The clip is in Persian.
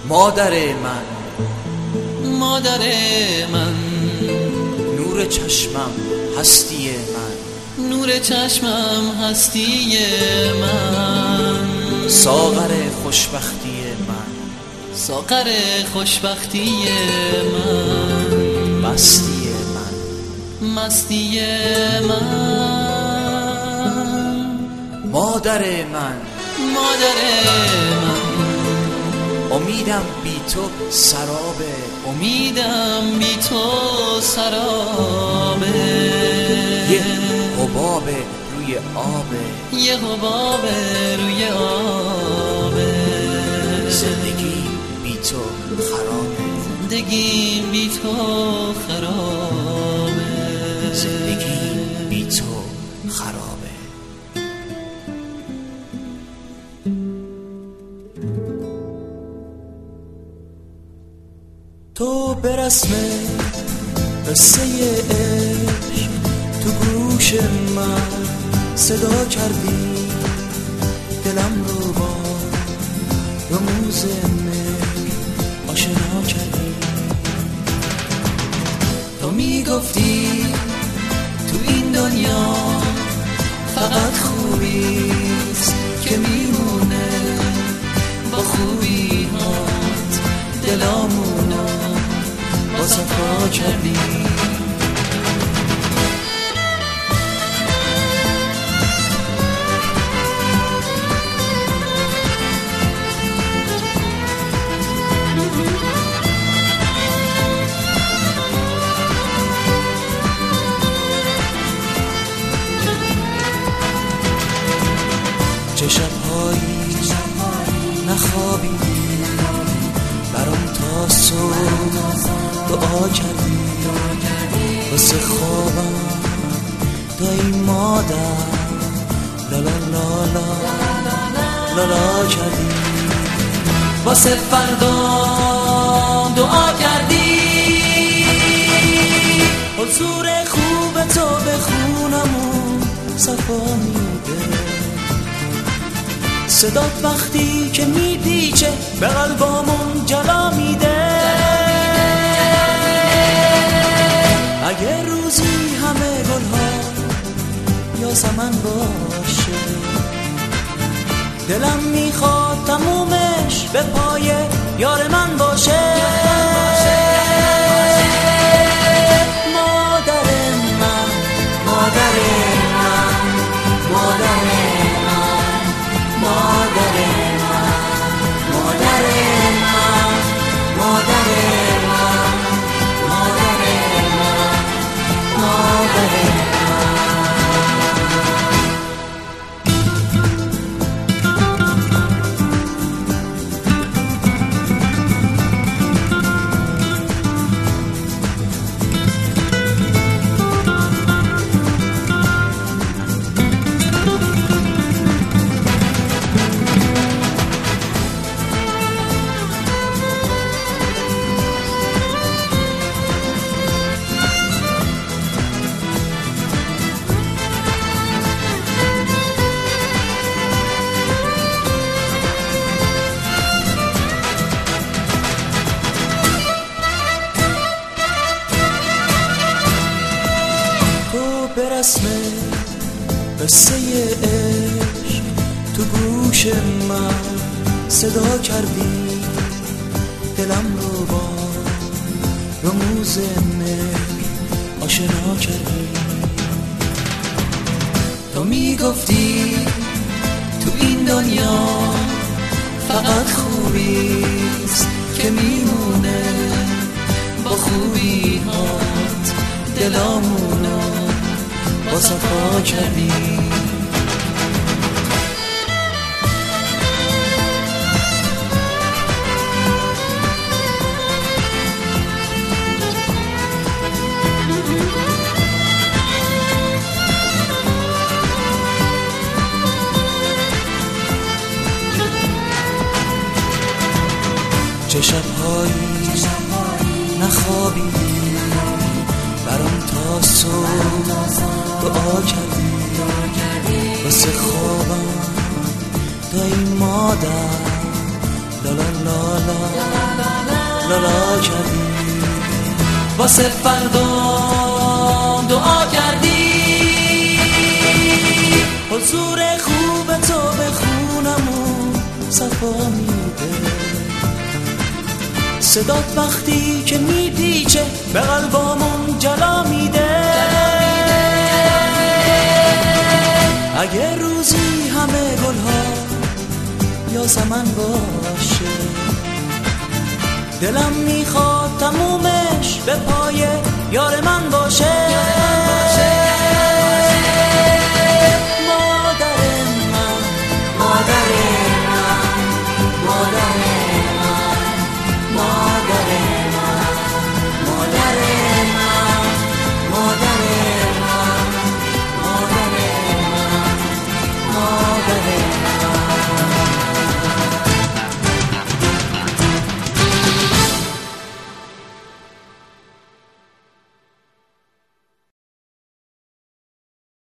مادر من، مادر من، نور چشمم هستی من، نور چشمم هستی من، ساغر خوشبختی من، ساغر خوشبختی من، مستی من، مستی من، مادر من، مادر من، امیدم بی تو سرابه، امیدم بی تو سرابه، یه حباب روی آبه، یه حباب روی آبه، زندگی بی تو خرابه، زندگی بی تو خرابه، زندگی بی تو خرابه. تو به رسم قصه عشق تو گوش من صدا کردی، دلم رو با رموز مهر آشنا کردی. تو میگفتی تو این دنیا فقط خوبیست که میمونه، با خوبی هات دلامونو با صفا کردی. چه شب‌هایی نخوابیدی، برام تا صبح دعا کردی، واسه خوابم دایی مادر لالا لالا لالا کردی، واسه فردا دعا کردی. حضور خوب تو به خونمون صفا میده، صدات وقتی که میپیچه به قلبامون جلا میده. اگه روزی همه گلها یاسمن باشه، دلم میخواد تمومش به پای یار من باشه. مادر من، مادر من، مادر من، مادر من، مادر من، مادر من، مادر من، مادر من. به رسم قصه عشق تو گوش من صدا کردی، دلم رو با رموز مهر آشنا کردی. تو میگفتی تو این دنیا فقط خوبیست که میمونه، با خوبی هات دلامونو با صفا کردی. چه شب‌هایی نخوابیدی، برام تا صبح دعا کردی، واسه خوابم دایی مادر لالا لالا لالا کردی، واسه فردا دعا کردی. حضور خوب تو به خونمون صفا میده، صدات وقتی که میپیچه به قلبامون جلا میده. اگه روزی همه گلها یاسمن باشه، دلم میخواد تمومش به پای یار من باشه.